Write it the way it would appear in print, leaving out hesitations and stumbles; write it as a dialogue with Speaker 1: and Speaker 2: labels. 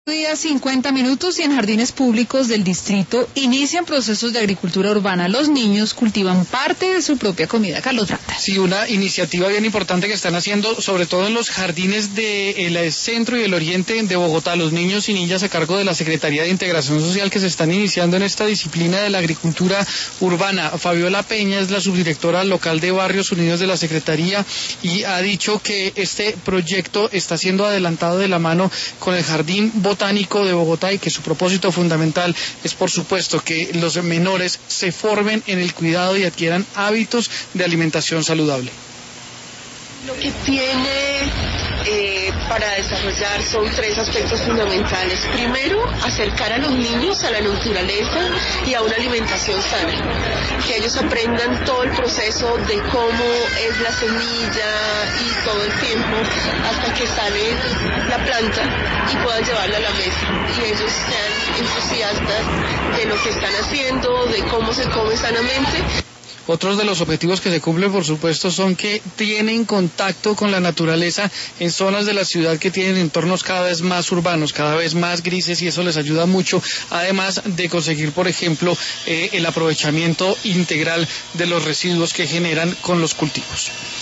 Speaker 1: Día 50 minutos y en jardines públicos del distrito inician procesos de agricultura urbana. Los niños cultivan parte de su propia comida. Carlos Trata.
Speaker 2: Sí, una iniciativa bien importante que están haciendo, sobre todo en los jardines del centro y el oriente de Bogotá, los niños y niñas a cargo de la Secretaría de Integración Social que se están iniciando en esta disciplina de la agricultura urbana. Fabiola Peña es la subdirectora local de Barrios Unidos de la Secretaría y ha dicho que este proyecto está siendo adelantado de la mano con el Jardín Botánico de Bogotá y que su propósito fundamental es, por supuesto, que los menores se formen en el cuidado y adquieran hábitos de alimentación saludable.
Speaker 3: Lo que tiene para desarrollar son tres aspectos fundamentales. Primero, acercar a los niños a la naturaleza y a una alimentación sana. Que ellos aprendan todo el proceso de cómo es la semilla y todo el tiempo hasta que sale la planta y puedan llevarla a la mesa. Y ellos sean entusiastas de lo que están haciendo, de cómo se come sanamente.
Speaker 2: Otros de los objetivos que se cumplen, por supuesto, son que tienen contacto con la naturaleza en zonas de la ciudad que tienen entornos cada vez más urbanos, cada vez más grises, y eso les ayuda mucho, además de conseguir, por ejemplo, el aprovechamiento integral de los residuos que generan con los cultivos.